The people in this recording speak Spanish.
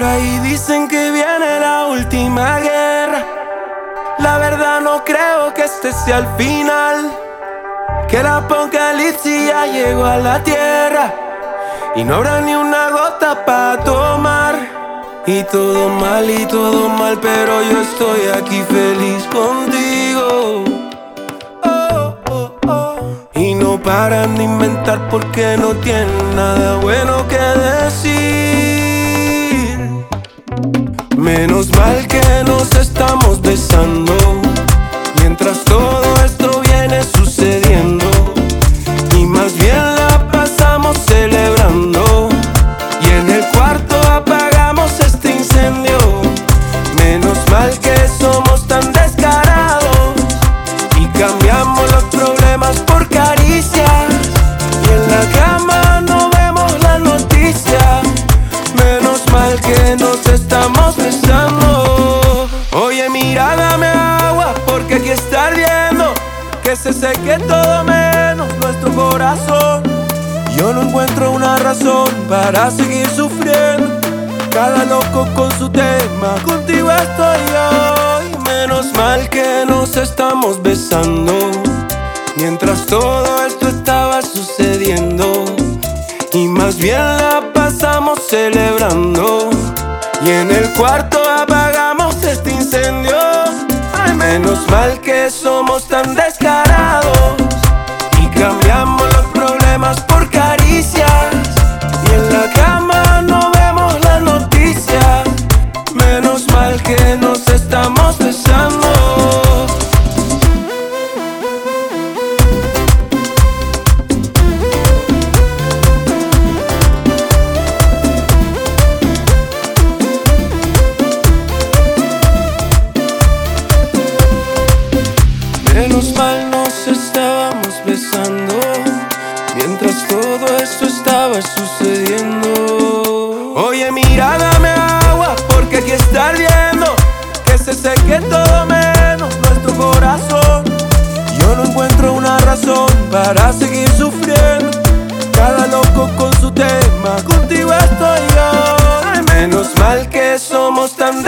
ahí dicen que viene la última guerra. La verdad no creo que este sea el final, que el apocalipsis ya llegó a la tierra y no habrá ni una gota para tomar. Y todo mal, pero yo estoy aquí feliz contigo. Oh, oh, oh. Y no paran de inventar porque no tienen nada bueno que decir. Menos mal que nos estamos besando mientras todo esto viene sucediendo, y más bien la pasamos celebrando, y en el cuarto apagamos este incendio. Menos mal que somos tan descarados y cambiamos los problemas por caricias, y en la cama no vemos la noticia. Menos mal que nos estamos besando. Oye, mira, dame agua porque aquí está ardiendo, que se seque todo menos nuestro corazón. Yo no encuentro una razón para seguir sufriendo, cada loco con su tema, contigo estoy yo. Y menos mal que nos estamos besando mientras todo esto estaba sucediendo, y más bien la pasamos celebrando, y en el cuarto apagamos este incendio. Ay, menos mal que somos tan descarados y cambiamos los problemas por caricias, y en la cama no vemos la noticia. Menos mal que nos estamos besando. Menos mal nos estábamos besando mientras todo esto estaba sucediendo. Oye, mira, dame agua porque aquí está ardiendo, que se seque todo menos nuestro corazón. Yo no encuentro una razón para seguir sufriendo, cada loco con su tema, contigo estoy yo. Ay, menos mal que somos tan